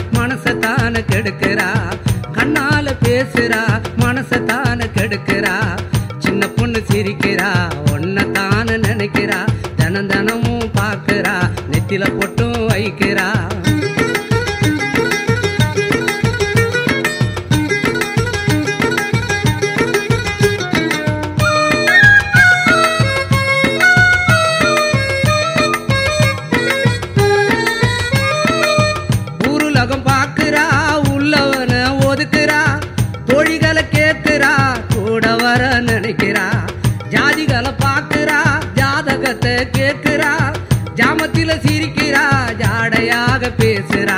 மனசத்தான கெடுக்கிறா. கண்ணால பேசுறா மனசத்தான கெடுக்கிறா. சின்ன பொண்ணு சிரிக்கிறா ஒன்னத்தான நினைக்கிறா. தினம் தினமும் பார்க்கிறா நெத்தில பொட்டும் வைக்கிறா. ஊருலகம் பார்க்கிறா உள்ளவன ஒதுக்குறா. தோழிகளை கேட்கிறா கூட வர நினைக்கிறா. ஜாதிகளை பார்க்கிறா ஜாதகத்தை கேட்கிறா. ஜாமத்தில சிரிக்கிறா ஜாடையாக பேசுறா.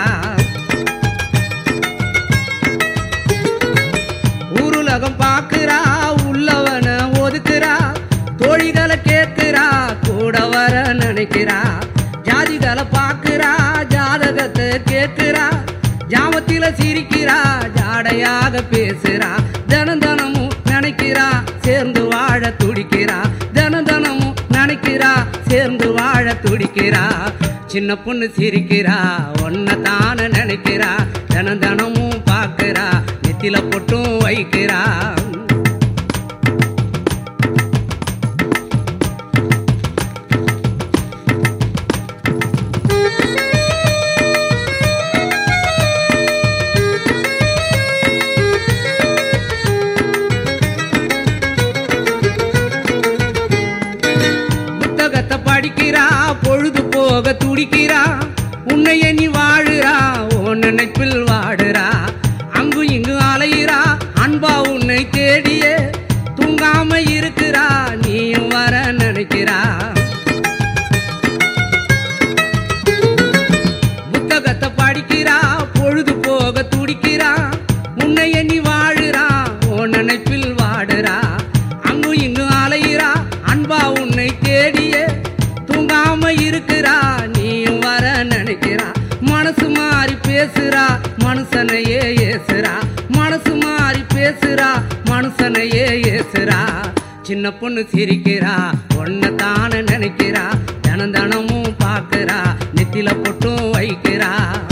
ஊருலகம் பார்க்கிறா உள்ளவன ஒதுக்குறா. தோழிகளை கேட்கிறா கூட வர நினைக்கிறா. ஜாதிகளை பார்க்கிறா ஜாதகத்தை கேட்கிறா. ஜாமத்தில சிரிக்கிறா ஜாடையாக பேசுறா. தினம் தினமும் நினைக்கிறா சேர்ந்து வாழ துடிக்கிறா. தினம் தினமும் நினைக்கிறா சேர்ந்து வாழ துடிக்கிறா. சின்ன பொண்ணு சிரிக்கிறா ஒன்னதான நினைக்கிறா. தினம் தினமும் பார்க்கிறா நெத்தில பொட்டும் வைக்கிறா. புத்தகத்தை படிக்கிறா பொழுது போக துடிக்கிறா. உன்னை எண்ணி வாழுறா உன் நினைப்பில் வாடுறா. அங்கு இங்கு அலையிறா அன்பா உன்னை தேடியே. தூங்காம இருக்கிறா நீயும் வர நினைக்கிறா. புத்தகத்தை படிக்கிறா பொழுது போக துடிக்கிறா. உன்னை எண்ணி வாழுறா உன் நினைப்பில் வாடுறா. அங்கு இங்கு அலையிறா அன்பா உன்னை தேடியே. தூங்காம இருக்கிறா நீயும் வர நினைக்கிறா. மனசு மாறி பேசுறா மனுஷனையே ஏசுறா. மனசு மாறி பேசுறா மனுஷனையே ஏசுறா. சின்ன பொண்ணு சிரிக்கிறா ஒன்னதான நினைக்கிறா. தினம் தினமும் பார்க்கிறா நெத்தில பொட்டும் வைக்கிறா.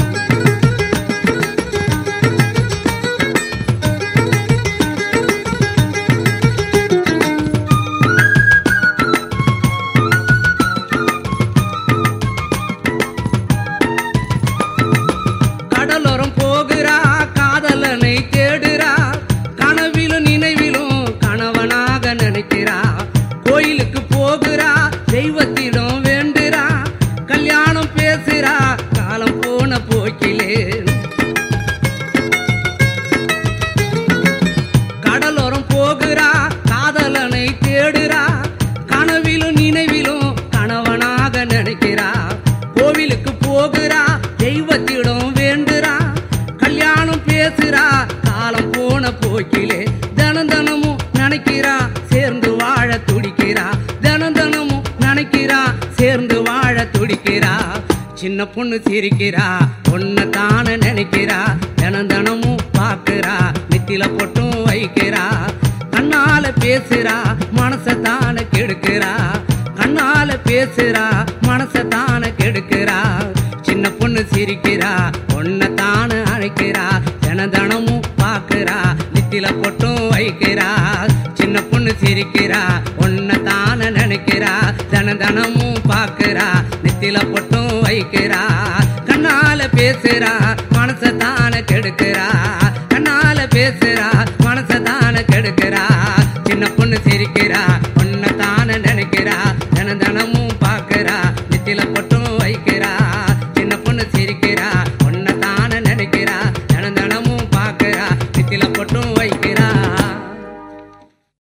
கடலோரம் போகிறா காதலனை தேடுறா. கனவிலும் நினைவிலும் கணவனாக நினைக்கிறா. கோயிலுக்கு போகிறா தெய்வத்திடம் வேண்டுறா. கல்யாணம் பேசுறா காலம் போன போக்கிலே. கடலோரம் போகிறா காதலனை தேடுறா. கனவிலும் நினைவிலும் கணவனாக நினைக்கிறா. கோவிலுக்கு போகிறா தெய்வத்திடம் வேண்டுறா. கல்யாணம் பேசுறா காலம் போன போக்கிலே. தினம் தினமும் நினைக்கிறா சேர்ந்து வாழ துடிக்கிறா. தினம் தினமும் நினைக்கிறா சேர்ந்து வாழ துடிக்கிறா. சின்ன பொண்ணு சிரிக்கிறா ஒன்னதான நினைக்கிறா. தினம் தினமும் பார்க்கிறா நெத்தில பொட்டும் வைக்கிறா. கண்ணால பேசுறா மனசத்தான கெடுக்கிறா. கண்ணால பேசுறா மனசத்தான கெடுக்கிறா. சின்ன பொண்ணு சிரிக்கிறா ஒன்னதான அழைக்கிறா. தினம் தினமும் பார்க்கிறா நெத்தில பொட்டும் வைக்கிறா. சின்ன பொண்ணு சிரிக்கிறா ஒன்னதான நினைக்கிறா. தினம் தினமும் பார்க்கிறா நெத்தில பொட்டும் வைக்கிறா. கண்ணால பேசுறா மனசத்தான கெடுக்கிறா. கண்ணால பேசுறா மனசத்தான கெடுக்கிறா. சின்ன பொண்ணு சிரிக்கிறா ஒன்னதான நினைக்கிறா.